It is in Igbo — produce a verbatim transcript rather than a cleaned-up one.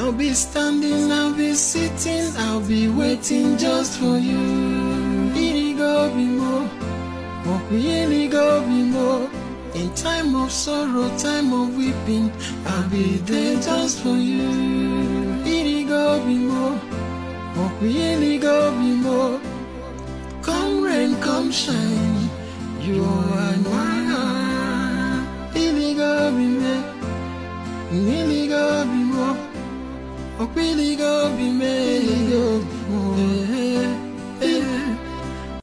I'll be standing, I'll be sitting, I'll be waiting just for you. Irigo bimo, irigo bimo. In time of sorrow, time of weeping, I'll be there just for you. Irigo bimo, irigo bimo. Come rain, come shine, you are mine.